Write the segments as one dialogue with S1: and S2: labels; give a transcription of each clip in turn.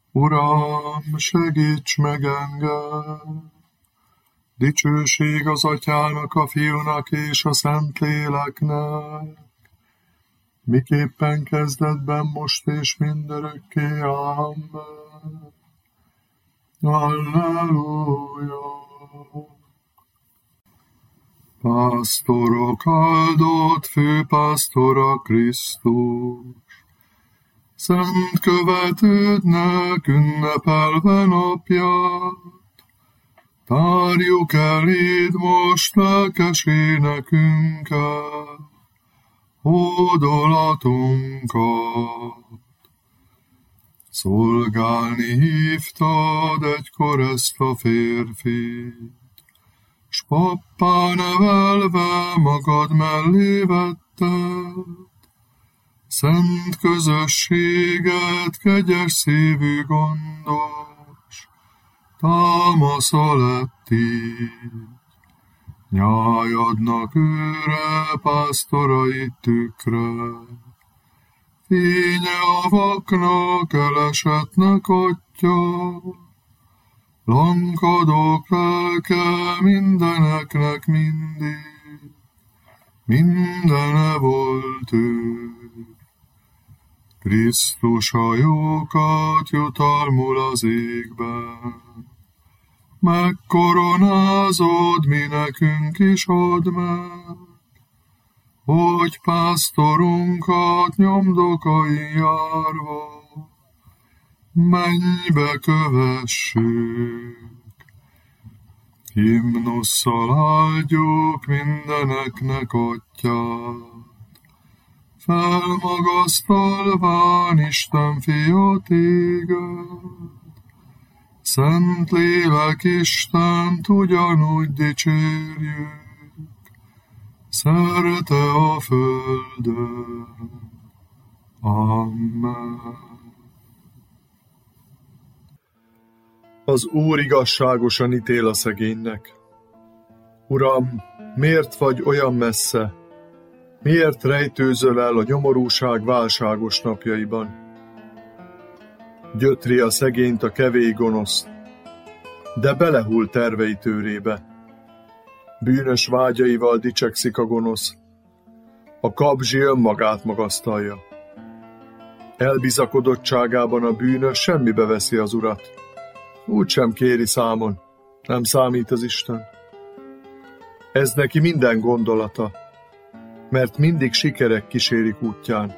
S1: Uram, segíts meg engem! Dicsőség az Atyának, a Fiúnak és a Szentléleknek, miképpen kezdetben, most és mindörökké. Amen. Halleluja! Pásztorok áldott főpásztora Krisztus, szent követődnek ünnepelve napját, tárjuk eléd most lelkes énekünket, hódolatunkat. Szolgálni hívtad egykor ezt a férfit, s pappá nevelve magad mellé vetted, szent közösséget, kegyes szívű gondos, támasza lett így. Nyájadnak őre, pásztorai tükre, fénye a vaknak, elesetnek atya, lankadók lelke mindeneknek mindig, mindene volt ő. Krisztus a jókat jutalmul az égben, megkoronázod, mi nekünk is add meg, hogy pásztorunkat nyomdokain járva mennybe kövessük. Himnusszal áldjuk mindeneknek Atyát, felmagasztalván Isten Fia téged, Szentlélek Istent ugyanúgy dicsérjük, szerte a földön. Amen. Az Úr igazságosan ítél a szegénynek. Uram, miért vagy olyan messze? Miért rejtőzöl el a nyomorúság válságos napjaiban? Gyötri a szegényt a kevély gonosz, de belehull tervei tőrébe. Bűnös vágyaival dicsekszik a gonosz, a kabzsi önmagát magasztalja. Elbizakodottságában a bűnös semmibe veszi az Urat, úgysem kéri számon, nem számít az Isten. Ez neki minden gondolata, mert mindig sikerek kísérik útján.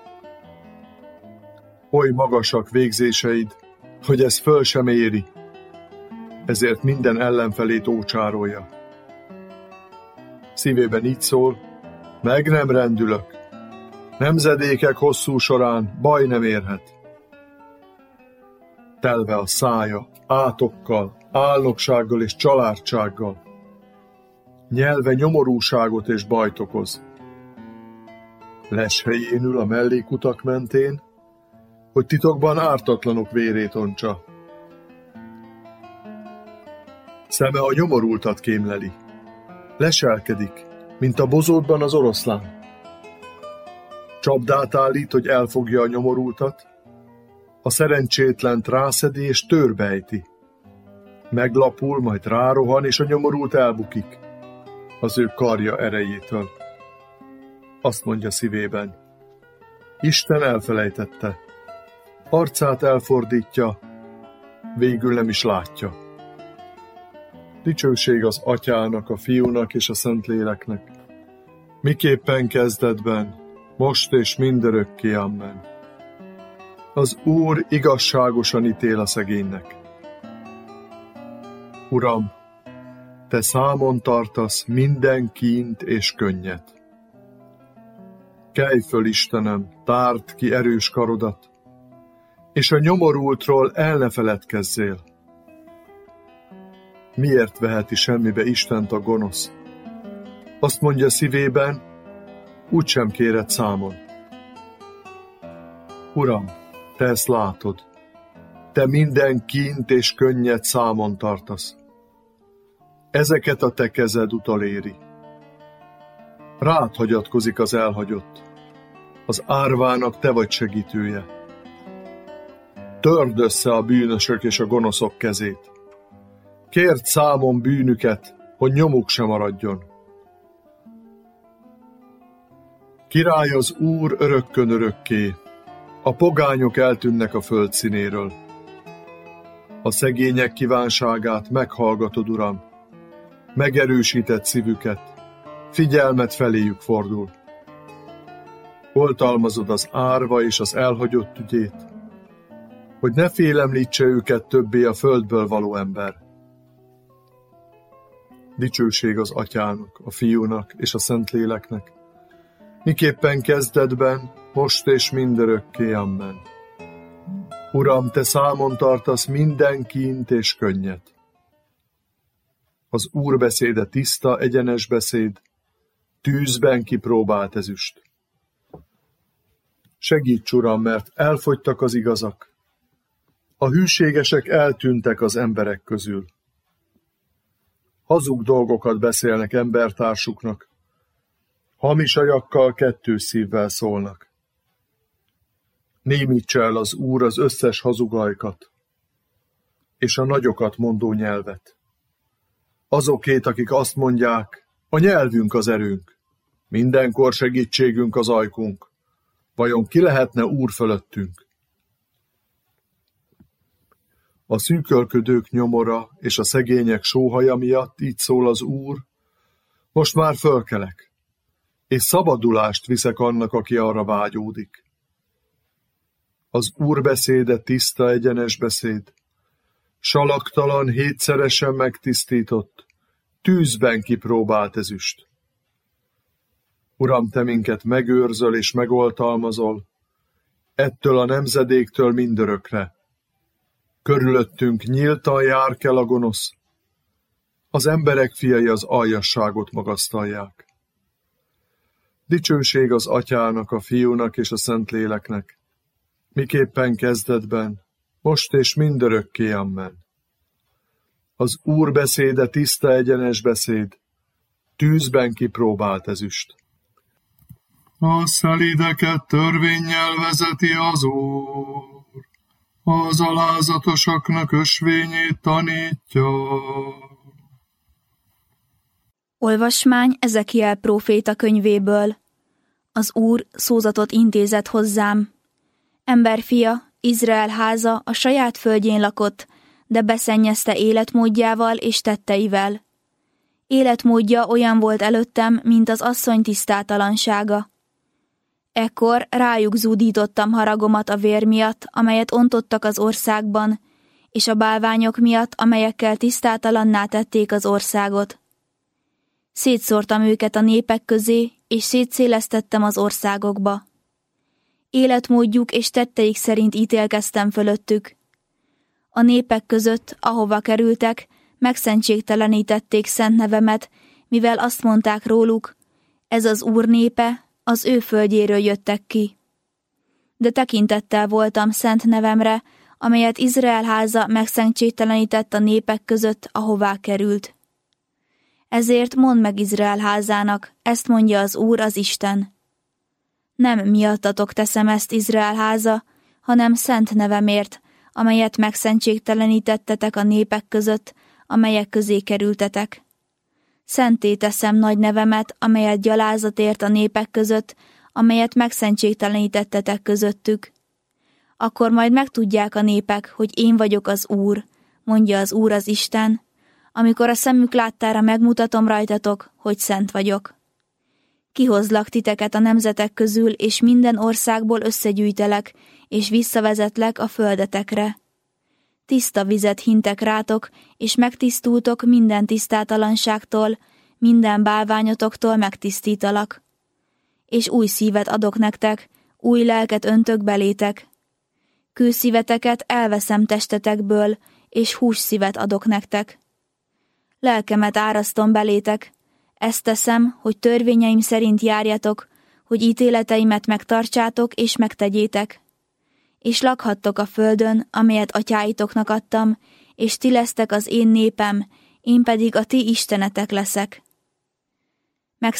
S1: Oly magasak végzéseid, hogy ez föl sem éri, ezért minden ellenfelét ócsárolja. Szívében így szól, meg nem rendülök, nemzedékek hosszú során baj nem érhet. Telve a szája átokkal, álnoksággal és családsággal, nyelve nyomorúságot és bajt okoz. Leshelyén ül a mellékutak mentén, hogy titokban ártatlanok vérét ontsa. Szeme a nyomorultat kémleli, leselkedik, mint a bozótban az oroszlán. Csapdát állít, hogy elfogja a nyomorultat, a szerencsétlent rászedi és törbejti. Meglapul, majd rárohan, és a nyomorult elbukik az ő karja erejétől. Azt mondja szívében, Isten elfelejtette, arcát elfordítja, végül nem is látja. Dicsőség az Atyának, a Fiúnak és a Szentléleknek, miképpen kezdetben, most és mindörökké. Amen. Az Úr igazságosan ítél a szegénynek. Uram, te számon tartasz minden kínt és könnyet. Kelj föl, Istenem, tárd ki erős karodat, és a nyomorultról el ne feledkezzél. Miért veheti semmibe Istent a gonosz? Azt mondja szívében, úgysem kéred számon. Uram, te ezt látod, te minden kínt és könnyet számon tartasz. Ezeket a te kezed utaléri. Rád hagyatkozik az elhagyott, az árvának te vagy segítője. Törd össze a bűnösök és a gonoszok kezét. Kérd számon bűnüket, hogy nyomuk se maradjon. Király az Úr örökkön örökké, a pogányok eltűnnek a föld színéről. A szegények kívánságát meghallgatod, Uram, megerősített szívüket, figyelmet feléjük fordul. Oltalmazod az árva és az elhagyott ügyét, hogy ne félemlítse őket többé a földből való ember. Dicsőség az Atyának, a Fiúnak és a Szentléleknek, miképpen kezdetben, most és mindörökké, amen. Uram, te számon tartasz minden kínt és könnyet. Az Úr beszéde tiszta, egyenes beszéd, tűzben kipróbált ezüst. Segíts, Uram, mert elfogytak az igazak. A hűségesek eltűntek az emberek közül. Hazug dolgokat beszélnek embertársuknak, hamis ajakkal kettős szívvel szólnak. Némítsa el az Úr az összes hazugajkat, és a nagyokat mondó nyelvet. Azokét, akik azt mondják, a nyelvünk az erőnk, mindenkor segítségünk az ajkunk, vajon ki lehetne Úr fölöttünk? A szűkölködők nyomora és a szegények sóhaja miatt így szól az Úr, most már fölkelek, és szabadulást viszek annak, aki arra vágyódik. Az Úr beszéde tiszta, egyenes beszéd, salaktalan, hétszeresen megtisztított, tűzben kipróbált ezüst. Uram, te minket megőrzöl és megoltalmazol, ettől a nemzedéktől mindörökre. Körülöttünk nyíltan járkel a gonosz, az emberek fiai az aljasságot magasztalják. Dicsőség az Atyának, a Fiúnak és a Szentléleknek, miképpen kezdetben, most és mindörökké, amen. Az Úr beszéde tiszta, egyenes beszéd, tűzben kipróbált ezüst.
S2: A szelídeket törvénnyel vezeti az Úr, az alázatosaknak ösvényét tanítja.
S3: Olvasmány Ezekiel próféta könyvéből. Az Úr szózatot intézett hozzám. Emberfia, Izrael háza a saját földjén lakott, de beszennyezte életmódjával és tetteivel. Életmódja olyan volt előttem, mint az asszony tisztátalansága. Ekkor rájuk zúdítottam haragomat a vér miatt, amelyet ontottak az országban, és a bálványok miatt, amelyekkel tisztátalanná tették az országot. Szétszórtam őket a népek közé, és szétszélesztettem az országokba. Életmódjuk és tetteik szerint ítélkeztem fölöttük. A népek között, ahova kerültek, megszentségtelenítették szent nevemet, mivel azt mondták róluk, ez az Úr népe, az ő földjéről jöttek ki. De tekintettel voltam szent nevemre, amelyet Izrael háza megszentségtelenített a népek között, ahová került. Ezért mondd meg Izrael házának, ezt mondja az Úr, az Isten. Nem miattatok teszem ezt, Izrael háza, hanem szent nevemért, amelyet megszentségtelenítettetek a népek között, amelyek közé kerültetek. Szenté teszem nagy nevemet, amelyet gyalázat ért a népek között, amelyet megszentségtelenítettetek közöttük. Akkor majd megtudják a népek, hogy én vagyok az Úr, mondja az Úr, az Isten, amikor a szemük láttára megmutatom rajtatok, hogy szent vagyok. Kihozlak titeket a nemzetek közül, és minden országból összegyűjtelek, és visszavezetlek a földetekre. Tiszta vizet hintek rátok, és megtisztultok minden tisztátalanságtól, minden bálványotoktól megtisztítalak. És új szívet adok nektek, új lelket öntök belétek. Kőszíveteket elveszem testetekből, és hússzívet adok nektek. Lelkemet árasztom belétek, ezt teszem, hogy törvényeim szerint járjatok, hogy ítéleteimet megtartsátok és megtegyétek. És lakhattok a földön, amelyet atyáitoknak adtam, és ti lesztek az én népem, én pedig a ti istenetek leszek.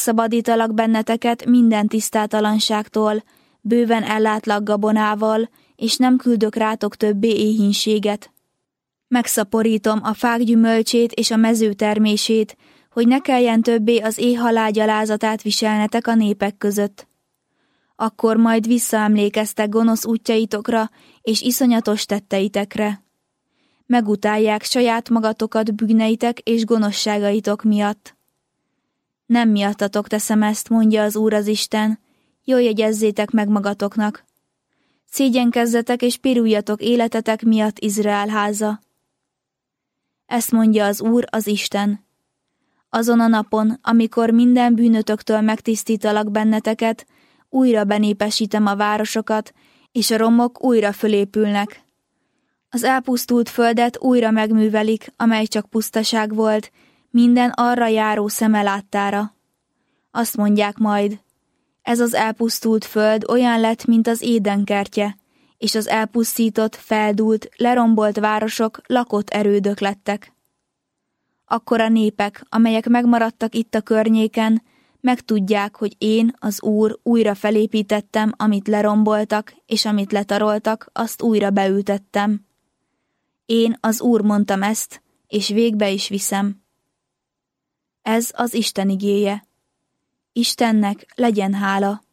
S3: Megszabadítalak benneteket minden tisztátalanságtól, bőven ellátlak gabonával, és nem küldök rátok többé éhínséget. Megszaporítom a fák gyümölcsét és a mező termését, hogy ne kelljen többé az éhhalál gyalázatát viselnetek a népek között. Akkor majd visszaemlékeztek gonosz útjaitokra és iszonyatos tetteitekre. Megutálják saját magatokat bűneitek és gonoszságaitok miatt. Nem miattatok teszem ezt, mondja az Úr az Isten, jól jegyezzétek meg magatoknak. Szégyenkezzetek és piruljatok életetek miatt, Izrael háza. Ezt mondja az Úr az Isten. Azon a napon, amikor minden bűnötöktől megtisztítalak benneteket, újra benépesítem a városokat, és a romok újra fölépülnek. Az elpusztult földet újra megművelik, amely csak pusztaság volt, minden arra járó szeme láttára. Azt mondják majd, ez az elpusztult föld olyan lett, mint az Éden kertje, és az elpusztított, feldúlt, lerombolt városok lakott erődök lettek. Akkor a népek, amelyek megmaradtak itt a környéken, megtudják, hogy én, az Úr, újra felépítettem, amit leromboltak, és amit letaroltak, azt újra beültettem. Én, az Úr mondtam ezt, és végbe is viszem. Ez az Isten igéje. Istennek legyen hála.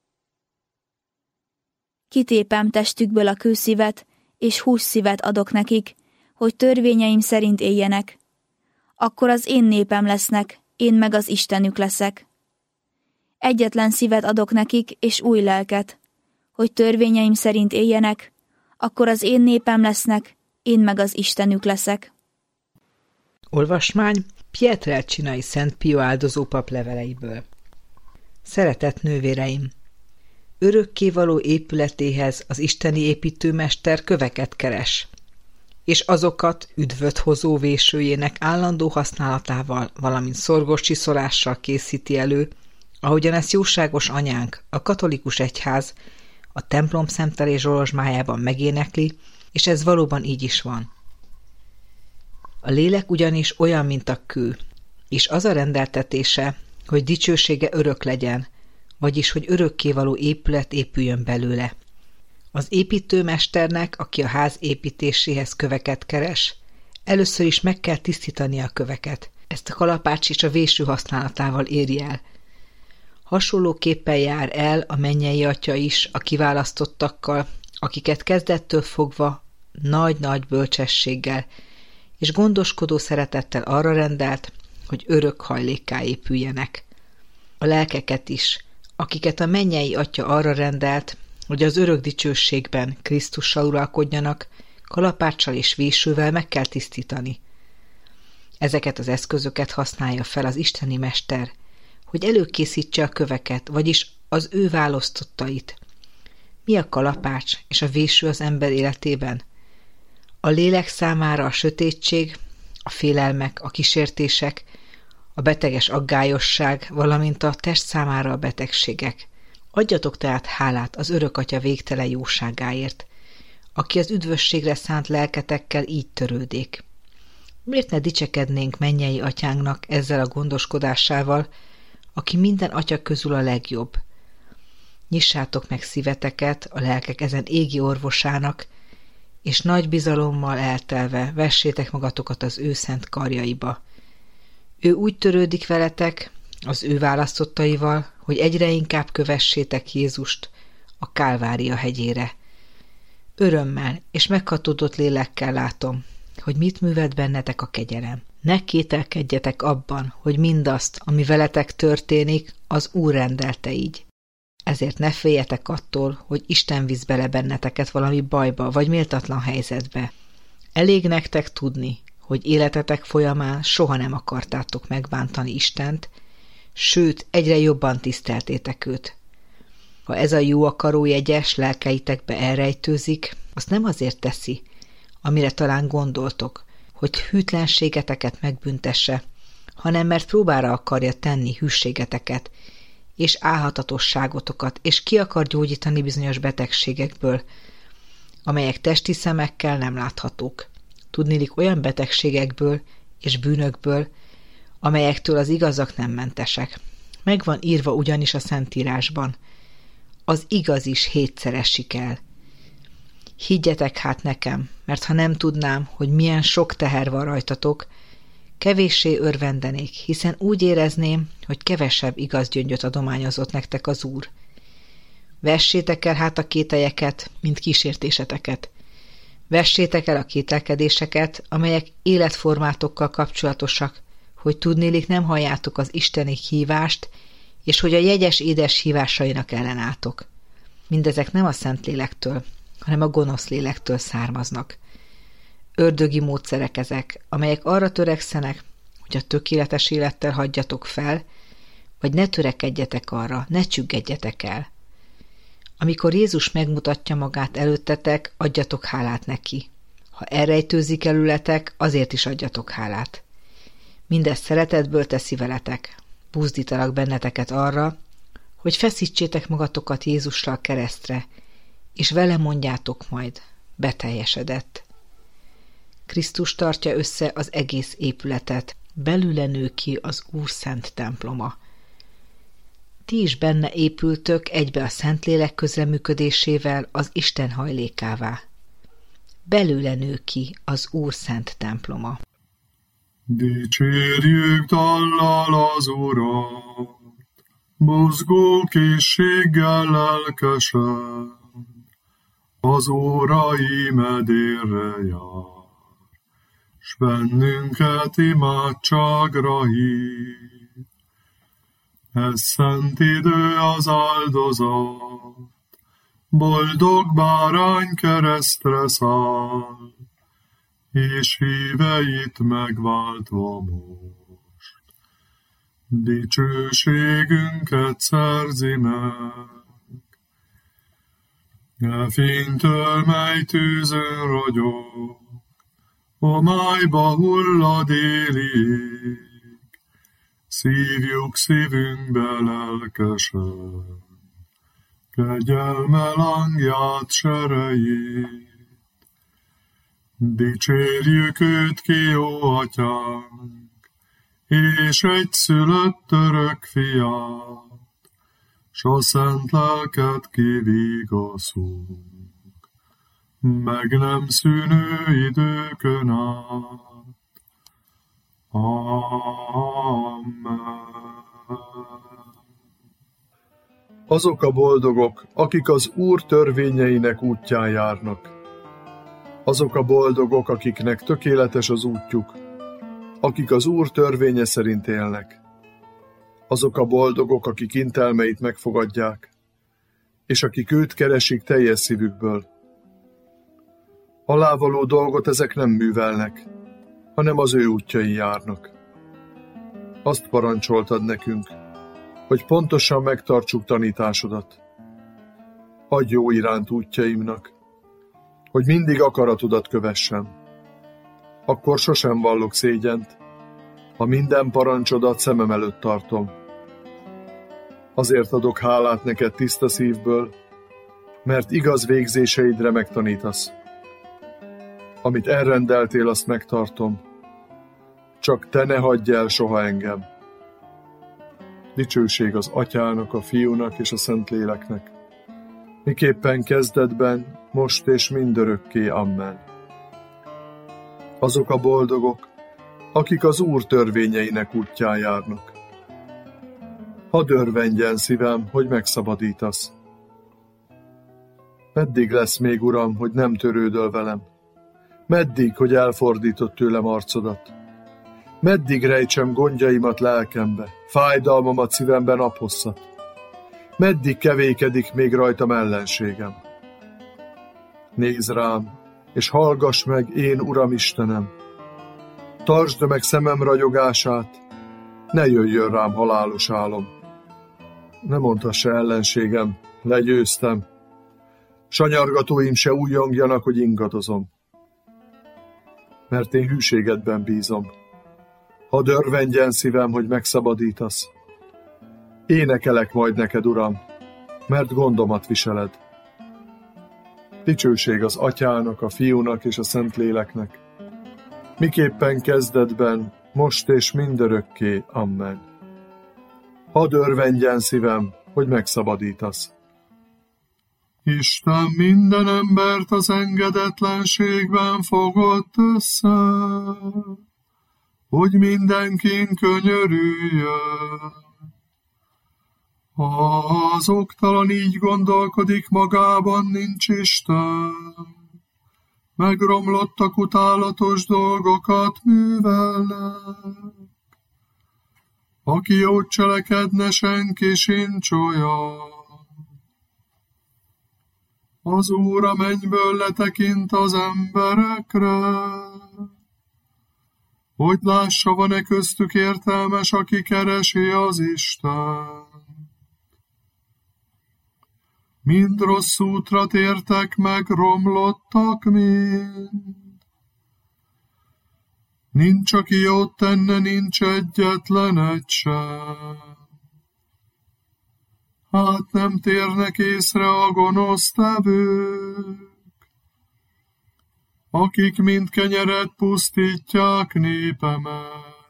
S3: Kitépem testükből a kőszívet, és hússzívet adok nekik, hogy törvényeim szerint éljenek. Akkor az én népem lesznek, én meg az Istenük leszek. Egyetlen szívet adok nekik, és új lelket, hogy törvényeim szerint éljenek, akkor az én népem lesznek, én meg az Istenük leszek.
S4: Olvasmány Pietrelcinai Szent Pio áldozópap leveleiből. Szeretett nővéreim! Örökkévaló épületéhez az isteni építőmester köveket keres, és azokat üdvöt hozó vésőjének állandó használatával, valamint szorgos csiszolással készíti elő, ahogyan ezt jóságos anyánk, a katolikus egyház, a templom szemtelés zsolozsmájában megénekli, és ez valóban így is van. A lélek ugyanis olyan, mint a kő, és az a rendeltetése, hogy dicsősége örök legyen, vagyis hogy örökkévaló épület épüljön belőle. Az építőmesternek, aki a ház építéséhez köveket keres, először is meg kell tisztítani a köveket. Ezt a kalapács és a véső használatával éri el. Hasonlóképpen jár el a mennyei Atya is a kiválasztottakkal, akiket kezdettől fogva nagy-nagy bölcsességgel és gondoskodó szeretettel arra rendelt, hogy örök hajlékká épüljenek. A lelkeket is, akiket a mennyei Atya arra rendelt, hogy az örök dicsőségben Krisztussal uralkodjanak, kalapáccsal és vésővel meg kell tisztítani. Ezeket az eszközöket használja fel az isteni mester, hogy előkészítse a köveket, vagyis az ő választottait. Mi a kalapács és a véső az ember életében? A lélek számára a sötétség, a félelmek, a kísértések, a beteges aggályosság, valamint a test számára a betegségek. Adjatok tehát hálát az örök Atya végtelen jóságáért, aki az üdvösségre szánt lelketekkel így törődik. Miért ne dicsekednénk mennyei Atyánknak ezzel a gondoskodásával, aki minden atya közül a legjobb? Nyissátok meg szíveteket a lelkek ezen égi orvosának, és nagy bizalommal eltelve vessétek magatokat az ő szent karjaiba. Ő úgy törődik veletek, az ő választottaival, hogy egyre inkább kövessétek Jézust a Kálvária hegyére. Örömmel és meghatódott lélekkel látom, hogy mit művelt bennetek a kegyelem. Ne kételkedjetek abban, hogy mindazt, ami veletek történik, az Úr rendelte így. Ezért ne féljetek attól, hogy Isten visz bele benneteket valami bajba vagy méltatlan helyzetbe. Elég nektek tudni, hogy életetek folyamán soha nem akartátok megbántani Istent, sőt, egyre jobban tiszteltétek őt. Ha ez a jó akaró jegyes lelkeitekbe elrejtőzik, azt nem azért teszi, amire talán gondoltok, hogy hűtlenségeteket megbüntesse, hanem mert próbára akarja tenni hűségeteket és álhatatosságotokat, és ki akar gyógyítani bizonyos betegségekből, amelyek testi szemekkel nem láthatók. Tudniillik olyan betegségekből és bűnökből, amelyektől az igazak nem mentesek. Meg van írva ugyanis a Szentírásban. Az igaz is 7-szer esik el. Higgyetek hát nekem, mert ha nem tudnám, hogy milyen sok teher van rajtatok, kevéssé örvendenék, hiszen úgy érezném, hogy kevesebb igaz gyöngyöt adományozott nektek az Úr. Vessétek el hát a kételyeket, mint kísértéseteket. Vessétek el a kételkedéseket, amelyek életformátokkal kapcsolatosak, hogy tudnélik nem halljátok az isteni hívást, és hogy a jegyes édes hívásainak ellenálltok. Mindezek nem a Szentlélektől, hanem a gonosz lélektől származnak. Ördögi módszerek ezek, amelyek arra törekszenek, hogy a tökéletes élettel hagyjatok fel, vagy ne törekedjetek arra, ne csüggedjetek el. Amikor Jézus megmutatja magát előttetek, adjatok hálát neki. Ha elrejtőzik előletek, azért is adjatok hálát. Mindezt szeretetből teszi veletek. Buzdítalak benneteket arra, hogy feszítsétek magatokat Jézussal keresztre, és vele mondjátok majd, beteljesedett. Krisztus tartja össze az egész épületet, belőle nő ki az Úr szent temploma. Ti is benne épültök egybe a Szentlélek közreműködésével az Isten hajlékává. Belőle nő ki az Úr szent temploma.
S2: Dicsérjük dallal az Urat, mozgó készséggel lelkesen, az órai medérre jár, s bennünket imádságra hív. Ez szent idő az áldozat, boldog bárány keresztre száll, és híveit megváltva most, dicsőségünket szerzi meg. E fénytől, mely tűzön ragyog, a májba hullad élig, szívjuk szívünkbe lelkesen, kegyelme lángját serejét. Dicsérjük őt ki, jó atyánk, és egyszülött örök fiát, s a szent lelket kivigaszunk, meg nem szűnő időkön át. Amen.
S1: Azok a boldogok, akik az Úr törvényeinek útján járnak. Azok a boldogok, akiknek tökéletes az útjuk, akik az Úr törvénye szerint élnek. Azok a boldogok, akik intelmeit megfogadják, és akik őt keresik teljes szívükből. Alávaló dolgot ezek nem művelnek, hanem az ő útjain járnak. Azt parancsoltad nekünk, hogy pontosan megtartsuk tanításodat. Adj jó iránt útjaimnak, hogy mindig akaratodat kövessem. Akkor sosem vallok szégyent, ha minden parancsodat szemem előtt tartom. Azért adok hálát neked tiszta szívből, mert igaz végzéseidre megtanítasz. Amit elrendeltél, azt megtartom. Csak te ne hagyj el soha engem. Dicsőség az Atyának, a Fiúnak és a Szentléleknek, miképpen kezdetben, most és mindörökké. Amen. Azok a boldogok, akik az Úr törvényeinek útján járnak. Hadd örvendjen szívem, hogy megszabadítasz. Meddig lesz még, Uram, hogy nem törődöl velem? Meddig, hogy elfordított tőlem arcodat? Meddig rejtsem gondjaimat lelkembe, fájdalmamat szívemben naphosszat? Meddig kevékedik még rajtam ellenségem? Nézd rám, és hallgass meg, én Uram Istenem! Tartsd meg szemem ragyogását, ne jöjjön rám halálos álom. Ne mondhassa ellenségem, legyőztem, sanyargatóim se újjongjanak, hogy ingadozom. Mert én hűségedben bízom. Hadd örvendjen szívem, hogy megszabadítasz. Énekelek majd neked, Uram, mert gondomat viseled. Dicsőség az Atyának, a Fiúnak és a Szentléleknek, miképpen kezdetben, most és mindörökké. Amen. Hadd örvendjen szívem, hogy megszabadítasz.
S2: Isten minden embert az engedetlenségben fogott össze, hogy mindenkin könyörüljön. Ha az oktalan így gondolkodik, magában nincs Isten, megromlottak, utálatos dolgokat művelnek. Aki jót cselekedne, senki sincs olyan. Az Úr a mennyből letekint az emberekre, hogy lássa, van-e köztük értelmes, aki keresi az Isten. Mind rossz útra tértek meg, romlottak mind. Nincs, aki jót tenne, nincs egyetlen egy sem. Hát nem térnek észre a gonosztevők, akik mind kenyeret pusztítják népemet.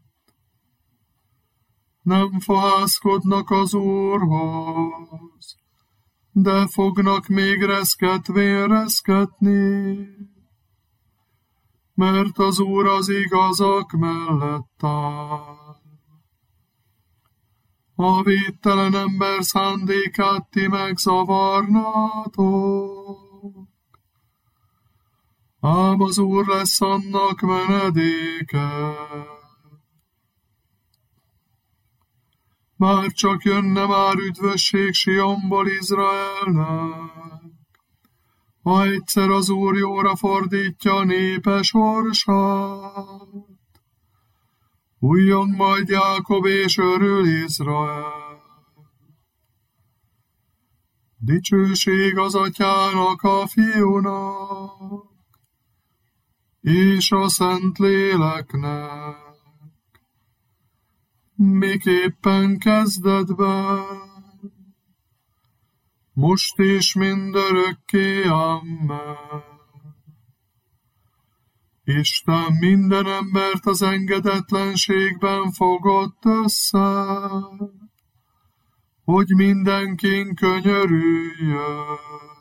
S2: Nem fohászkodnak az Úrhoz, de fognak még reszketvén reszketni, mert az Úr az igazak mellett áll. A véttelen ember szándékát ti megzavarnátok, ám az Úr lesz annak menedéke. Már csak jönne már üdvösség Sionból Izraelnek, ha egyszer az Úr jóra fordítja a népe sorsát. Újjon majd Jákob és örül Izrael. Dicsőség az Atyának, a Fiúnak, és a Szentléleknek, miképpen kezdetben, most és mindörökké, amen. Isten minden embert az engedetlenségben fogott össze, hogy mindenkin könyörüljön.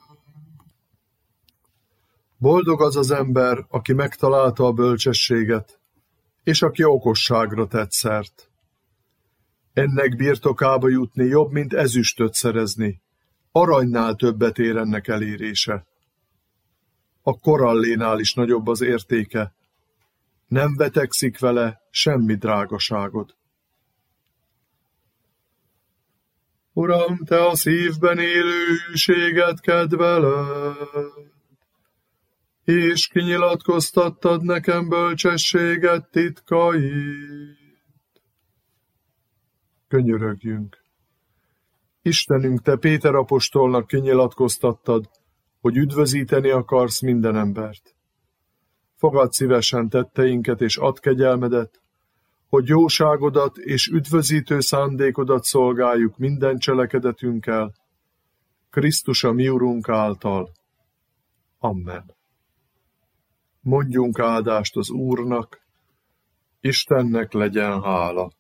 S1: Boldog az az ember, aki megtalálta a bölcsességet, és aki okosságra tett szert. Ennek birtokába jutni jobb, mint ezüstöt szerezni, aranynál többet ér ennek elérése. A korallénál is nagyobb az értéke, nem vetekszik vele semmi drágaságod. Uram, te a szívben élő hűséget kedveled, és kinyilatkoztattad nekem bölcsességet titkait. Könyörögjünk! Istenünk, te Péter apostolnak kinyilatkoztattad, hogy üdvözíteni akarsz minden embert. Fogadd szívesen tetteinket és add kegyelmedet, hogy jóságodat és üdvözítő szándékodat szolgáljuk minden cselekedetünkkel, Krisztus a mi Urunk által. Amen. Mondjunk áldást az Úrnak, Istennek legyen hála.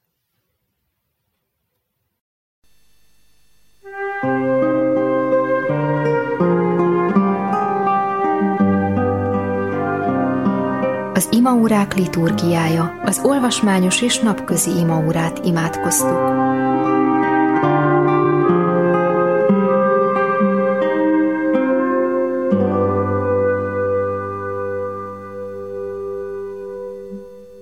S5: Az imaórák liturgiája, az olvasmányos és napközi imaórát imádkoztuk.